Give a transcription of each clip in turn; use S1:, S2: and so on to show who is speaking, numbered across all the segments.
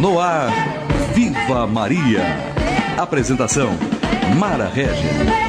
S1: No ar, Viva Maria. Apresentação, Mara Régia.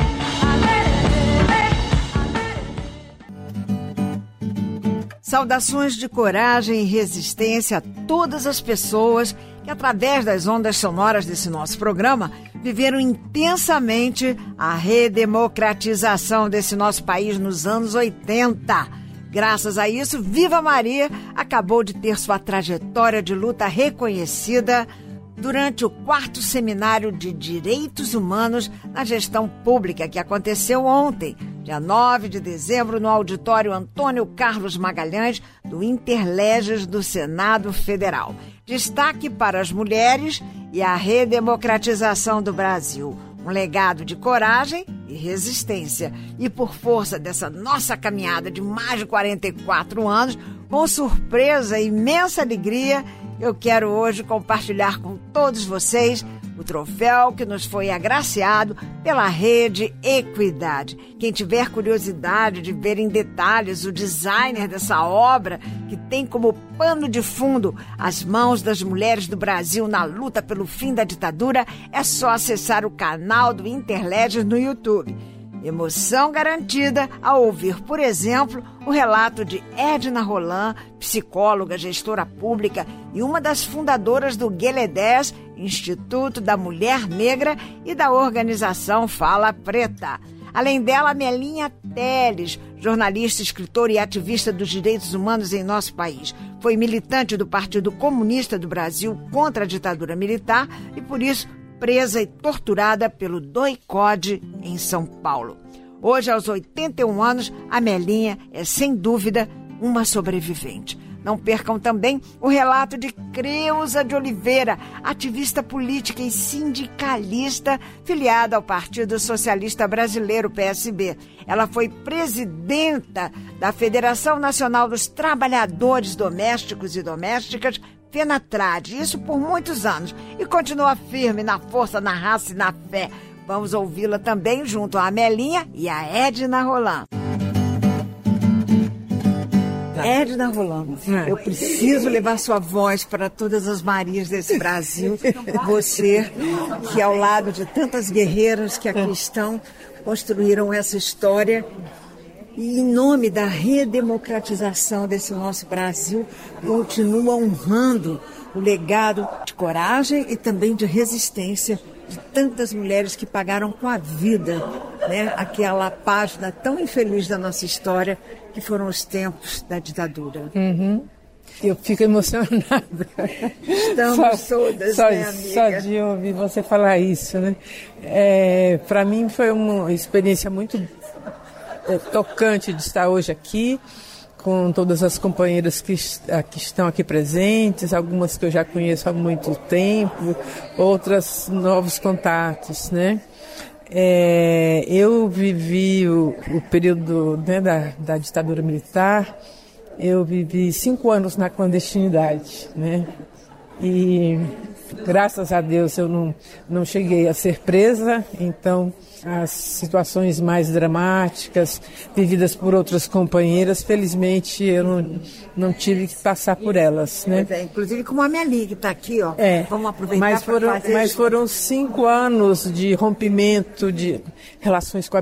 S2: Saudações de coragem e resistência a todas as pessoas que, através das ondas sonoras desse nosso programa, viveram intensamente a redemocratização desse nosso país nos anos 80. Graças a isso, Viva Maria acabou de ter sua trajetória de luta reconhecida durante o 4º Seminário de Direitos Humanos na Gestão Pública, que aconteceu ontem, dia 9 de dezembro, no auditório Antônio Carlos Magalhães, do Interleges do Senado Federal. Destaque para as mulheres e a redemocratização do Brasil. Um legado de coragem e resistência. E por força dessa nossa caminhada de mais de 44 anos, com surpresa e imensa alegria, eu quero hoje compartilhar com todos vocês o troféu que nos foi agraciado pela Rede Equidade. Quem tiver curiosidade de ver em detalhes o designer dessa obra, que tem como pano de fundo as mãos das mulheres do Brasil na luta pelo fim da ditadura, é só acessar o canal do Interleges no YouTube. Emoção garantida ao ouvir, por exemplo, o relato de Edna Roland, psicóloga, gestora pública e uma das fundadoras do GELEDES, Instituto da Mulher Negra, e da organização Fala Preta. Além dela, Melinha Teles, jornalista, escritora e ativista dos direitos humanos em nosso país. Foi militante do Partido Comunista do Brasil contra a ditadura militar e, por isso, presa e torturada pelo DOI-CODE em São Paulo. Hoje, aos 81 anos, a Melinha é, sem dúvida, uma sobrevivente. Não percam também o relato de Creuza de Oliveira, ativista política e sindicalista filiada ao Partido Socialista Brasileiro, PSB. Ela foi presidenta da Federação Nacional dos Trabalhadores Domésticos e Domésticas, FENATRAD, isso por muitos anos, e continua firme na força, na raça e na fé. Vamos ouvi-la também junto a Melinha e a Edna Roland. Edna Roland, eu preciso levar sua voz para todas as Marias desse Brasil. Você, que ao lado de tantas guerreiras que aqui estão, construíram essa história. E em nome da redemocratização desse nosso Brasil, continua honrando o legado de coragem e também de resistência de tantas mulheres que pagaram com a vida, né, aquela página tão infeliz da nossa história, que foram os tempos da ditadura.
S3: Uhum. Eu fico emocionada.
S2: Estamos todas, né, amiga?
S3: Só de ouvir você falar isso, né? Para mim foi uma experiência muito tocante de estar hoje aqui, com todas as companheiras que estão aqui presentes, algumas que eu já conheço há muito tempo, outras novos contatos, né? Eu vivi o período, né, da ditadura militar, eu vivi 5 anos na clandestinidade, né? E graças a Deus eu não cheguei a ser presa, então as situações mais dramáticas vividas por outras companheiras, felizmente eu não tive que passar por elas, né?
S2: Inclusive como a Melinha que está aqui, ó. Vamos aproveitar
S3: mas foram 5 anos de rompimento de relações com a